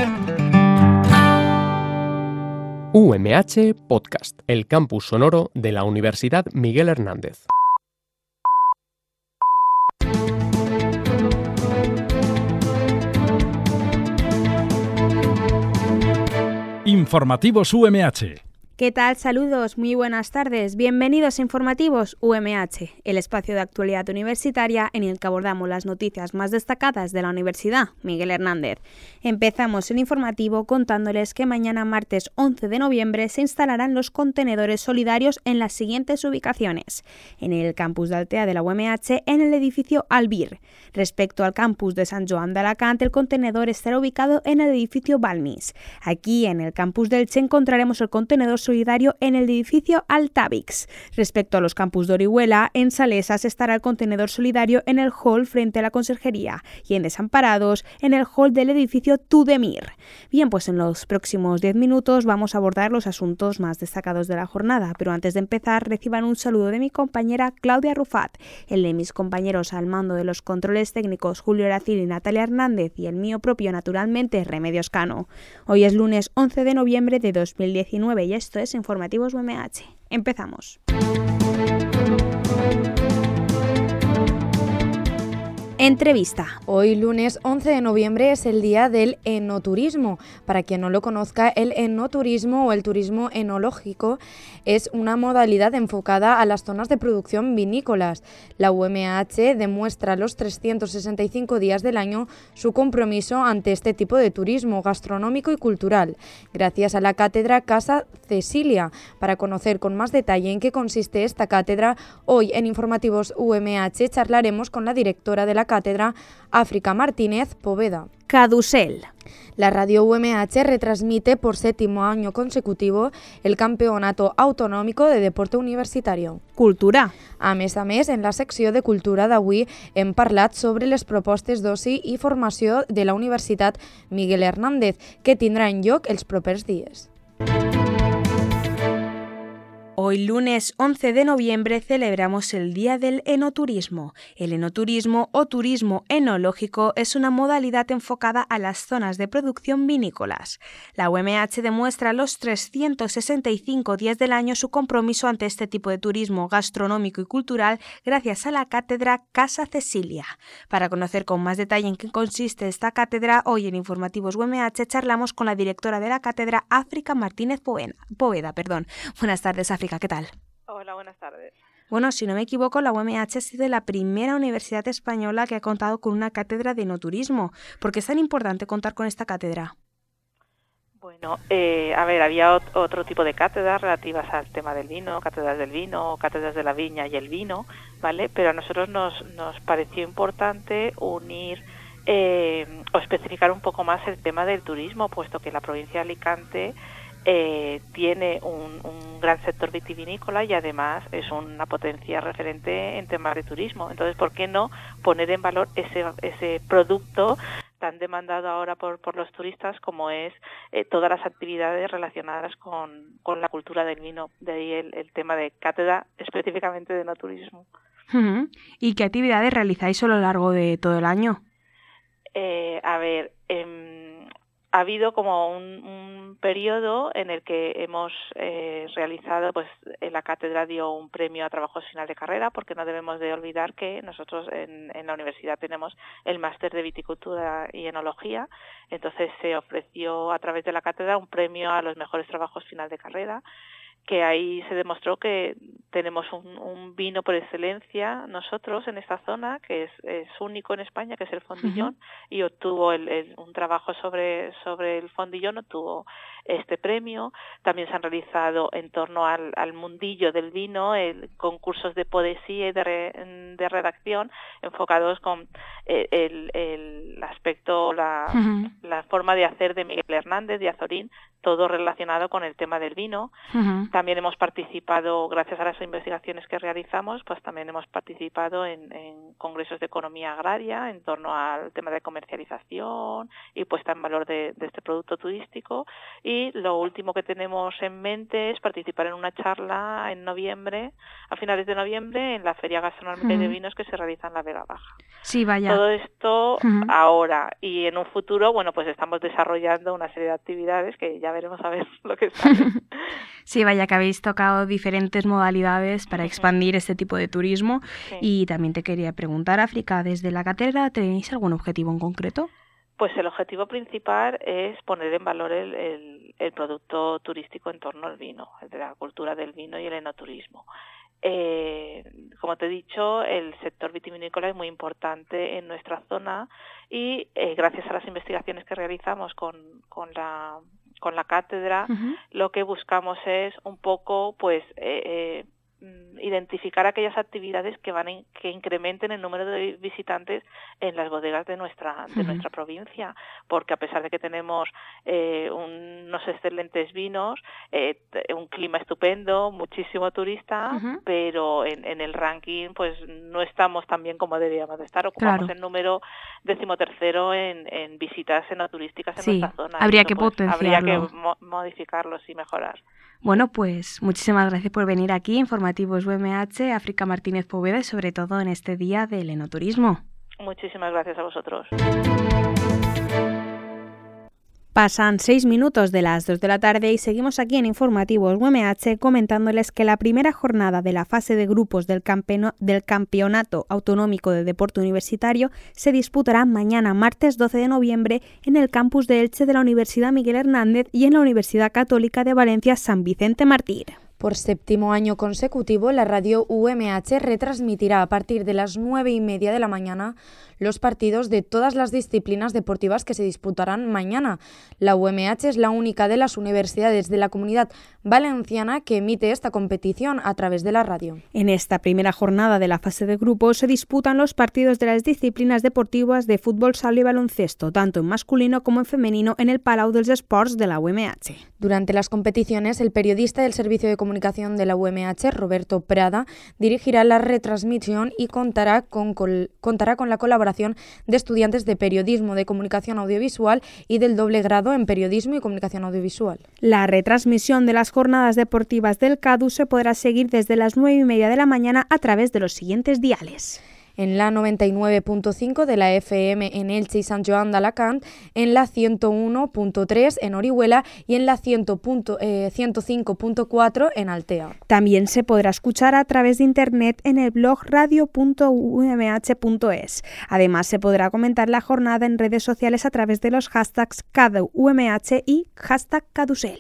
UMH Podcast, el campus sonoro de la Universidad Miguel Hernández. Informativos UMH. ¿Qué tal? Saludos, muy buenas tardes. Bienvenidos a Informativos UMH, el espacio de actualidad universitaria en el que abordamos las noticias más destacadas de la Universidad Miguel Hernández. Empezamos el informativo contándoles que mañana martes 11 de noviembre se instalarán los contenedores solidarios en las siguientes ubicaciones. En el campus de Altea de la UMH, en el edificio Albir. Respecto al campus de Sant Joan d'Alacant, el contenedor estará ubicado en el edificio Balmis. Aquí, en el campus de Elche, encontraremos el contenedor solidario en el edificio Altavix. Respecto a los campus de Orihuela, en Salesas estará el contenedor solidario en el hall frente a la conserjería y en Desamparados en el hall del edificio Tudemir. Bien, pues en los próximos 10 minutos vamos a abordar los asuntos más destacados de la jornada, pero antes de empezar reciban un saludo de mi compañera Claudia Rufat, el de mis compañeros al mando de los controles técnicos Julio Aracil y Natalia Hernández y el mío propio naturalmente Remedios Cano. Hoy es lunes 11 de noviembre de 2019 y esto es Informativos UMH. Empezamos. Entrevista. Hoy lunes 11 de noviembre es el día del enoturismo. Para quien no lo conozca, el enoturismo o el turismo enológico es una modalidad enfocada a las zonas de producción vinícolas. La UMH demuestra los 365 días del año su compromiso ante este tipo de turismo gastronómico y cultural, gracias a la cátedra Casa Cecilia. Para conocer con más detalle en qué consiste esta cátedra, hoy en Informativos UMH charlaremos con la directora de la cátedra, África Martínez Poveda. Cadusel. La radio UMH retransmite por 7º año consecutivo el Campeonato Autonòmico de Deporte Universitario. Cultura. A mes, en la secció de Cultura d'avui hem parlat sobre les propostes d'oci i formació de la Universitat Miguel Hernández, que tindran lloc els propers dies. Hoy lunes 11 de noviembre celebramos el Día del Enoturismo. El enoturismo o turismo enológico es una modalidad enfocada a las zonas de producción vinícolas. La UMH demuestra los 365 días del año su compromiso ante este tipo de turismo gastronómico y cultural gracias a la cátedra Casa Cecilia. Para conocer con más detalle en qué consiste esta cátedra, hoy en Informativos UMH charlamos con la directora de la cátedra, África Martínez Poveda. Buenas tardes, África. ¿Qué tal? Hola, buenas tardes. Bueno, si no me equivoco, la UMH ha sido la primera universidad española que ha contado con una cátedra de enoturismo. ¿Por qué es tan importante contar con esta cátedra? Bueno, había otro tipo de cátedras relativas al tema del vino, cátedras del vino, cátedras de la viña y el vino, ¿vale? Pero a nosotros nos pareció importante unir o especificar un poco más el tema del turismo, puesto que la provincia de Alicante tiene un gran sector vitivinícola y además es una potencia referente en temas de turismo. Entonces, ¿por qué no poner en valor ese producto tan demandado ahora por los turistas como es todas las actividades relacionadas con la cultura del vino? De ahí el tema de cátedra específicamente de no turismo. Uh-huh. ¿Y qué actividades realizáis a lo largo de todo el año? Ha habido como un periodo en el que hemos realizado, pues la cátedra dio un premio a trabajos final de carrera, porque no debemos de olvidar que nosotros en la universidad tenemos el máster de viticultura y enología, entonces se ofreció a través de la cátedra un premio a los mejores trabajos final de carrera, que ahí se demostró que tenemos un vino por excelencia nosotros en esta zona, que es único en España, que es el Fondillón, y obtuvo un trabajo sobre el Fondillón, obtuvo este premio. También se han realizado en torno al mundillo del vino concursos de poesía y de redacción enfocados con el aspecto, la forma de hacer de Miguel Miguel Hernández y Azorín, todo relacionado con el tema del vino. También hemos participado, gracias a las investigaciones que realizamos, pues también hemos participado en congresos de economía agraria en torno al tema de comercialización y puesta en valor de este producto turístico. Y lo último que tenemos en mente es participar en una charla en noviembre, a finales de noviembre, en la Feria Gastronómica y de Vinos que se realiza en la Vega Baja. Sí, vaya. Todo esto ahora, y en un futuro, bueno, pues estamos desarrollando una serie de actividades que ya veremos a ver lo que sale. Sí, vaya que habéis tocado diferentes modalidades para expandir este tipo de turismo. Sí. Y también te quería preguntar, África, ¿desde la cátedra tenéis algún objetivo en concreto? Pues el objetivo principal es poner en valor el producto turístico en torno al vino, el de la cultura del vino y el enoturismo. Como te he dicho, el sector vitivinícola es muy importante en nuestra zona y gracias a las investigaciones que realizamos con la cátedra, lo que buscamos es un poco pues identificar aquellas actividades que incrementen el número de visitantes en las bodegas de nuestra provincia, porque a pesar de que tenemos unos excelentes vinos, un clima estupendo, muchísimo turista, pero en el ranking pues no estamos tan bien como deberíamos de estar. Ocupamos el número 13º en visitas enoturísticas en nuestra zona. Habría que potenciarlo. Habría que modificarlos y mejorar. Bueno, pues muchísimas gracias por venir aquí, Informativos UMH, África Martínez Poveda, y sobre todo en este día del enoturismo. Muchísimas gracias a vosotros. Pasan 6 minutos de las 2 de la tarde y seguimos aquí en Informativos UMH comentándoles que la primera jornada de la fase de grupos del Campeonato Autonómico de Deporte Universitario se disputará mañana, martes 12 de noviembre, en el campus de Elche de la Universidad Miguel Hernández y en la Universidad Católica de Valencia San Vicente Mártir. Por 7º año consecutivo, la radio UMH retransmitirá a partir de las 9:30 de la mañana los partidos de todas las disciplinas deportivas que se disputarán mañana. La UMH es la única de las universidades de la Comunidad Valenciana que emite esta competición a través de la radio. En esta primera jornada de la fase de grupos se disputan los partidos de las disciplinas deportivas de fútbol, sala y baloncesto, tanto en masculino como en femenino, en el Palau dels Esports de la UMH. Durante las competiciones, el periodista del Servicio de Comunicación de la UMH, Roberto Prada, dirigirá la retransmisión y contará con la colaboración de estudiantes de Periodismo de Comunicación Audiovisual y del doble grado en Periodismo y Comunicación Audiovisual. La retransmisión de las jornadas deportivas del CADU se podrá seguir desde las 9:30 de la mañana a través de los siguientes diales. En la 99.5 de la FM en Elche y Sant Joan d'Alacant, en la 101.3 en Orihuela y en la 105.4 en Altea. También se podrá escuchar a través de internet en el blog radio.umh.es. Además, se podrá comentar la jornada en redes sociales a través de los hashtags CADUUMH y #Cadusel.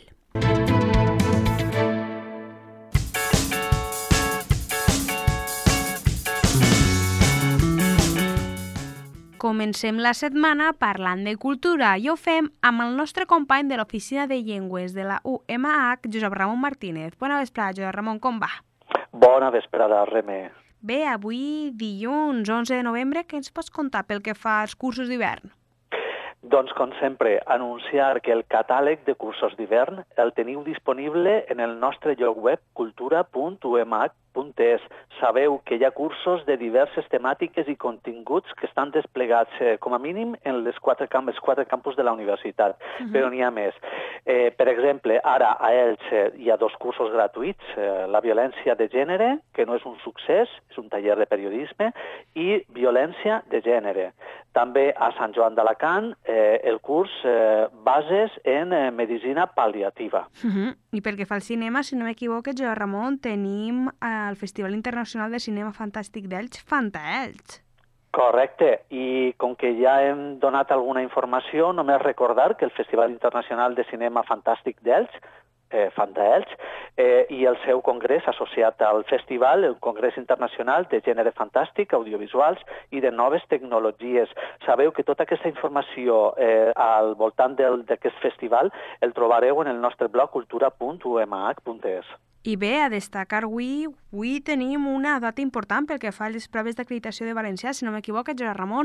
Comencem la setmana parlant de cultura i ho fem amb el nostre company de l'Oficina de Llengües de la UMH, Josep Ramon Martínez. Bona vesprada, Josep Ramon, com va? Bona vesprada, Remé. Bé, avui dilluns 11 de novembre, què ens pots contar pel que fa als cursos d'hivern? Doncs, com sempre, anunciar que el catàleg de cursos d'hivern el teniu disponible en el nostre lloc web cultura.umh.es. Sabeu que hi ha cursos de diverses temàtiques i continguts que estan desplegats com a mínim en els quatre campus de la universitat, però n'hi ha més. Per exemple, ara a Elche hi ha 2 cursos gratuïts, la violència de gènere, que no és un succés, és un taller de periodisme, i violència de gènere. També a Sant Joan d'Alacant el curs Bases en Medicina Pal·liativa. I pel que fa al cinema, si no m'equivoco, Josep Ramon, tenim el Festival Internacional de Cinema Fantàstic d'Elx, Fantaelx. Correcte, i com que ja hem donat alguna informació, només recordar que el Festival Internacional de Cinema Fantàstic d'Elx, Fantaelx, i el seu congrés associat al festival, el Congrés Internacional de Gènere Fantàstic, Audiovisuals i de Noves Tecnologies. Sabeu que tota aquesta informació al voltant d'aquest festival el trobareu en el nostre blog cultura.umh.es. I bé, a destacar avui tenim una data important pel que fa a les proves d'acreditació de valencià, si no m'equivoco, Josep Ramon.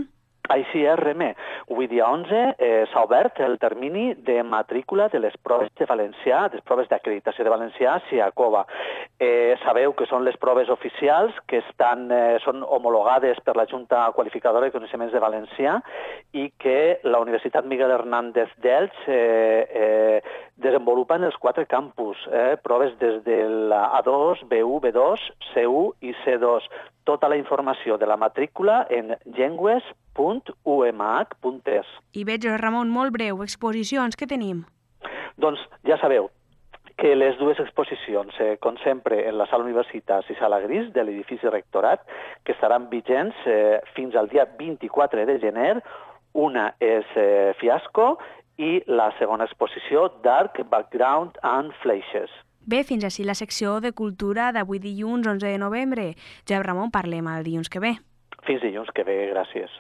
Així és, Remé. Avui dia 11 s'ha obert el termini de matrícula de les proves de valencià, les proves d'acreditació de valencià a SIACOVA. Sabeu que són les proves oficials que són homologades per la Junta Qualificadora de Coneixements de Valencià i que la Universitat Miguel Hernández d'Elx desenvolupa en els 4 campus, proves des de la A2, B1, B2, C1 i C2. Tota la informació de la matrícula en llengües.umh.es. I veig, Ramon, molt breu, exposicions, què tenim? Doncs ja sabeu que les dues exposicions, com sempre, en la sala Universitats i sala Gris de l'edifici Rectorat, que estaran vigents fins al dia 24 de gener. Una és Fiasco i la segona exposició Dark Background and Flashes. Bé, fins així la secció de cultura d'avui dilluns 11 de novembre. Ja, Ramon, parlem el dilluns que ve. Fins dilluns que ve, gràcies.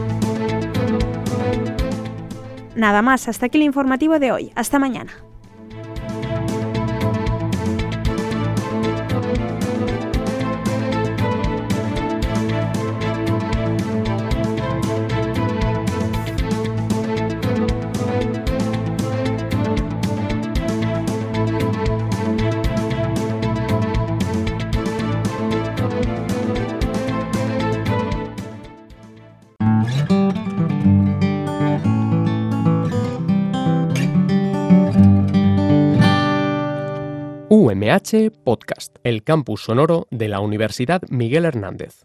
Nada más, hasta aquí el informativo de hoy. Hasta mañana. UMH Podcast, el campus sonoro de la Universidad Miguel Hernández.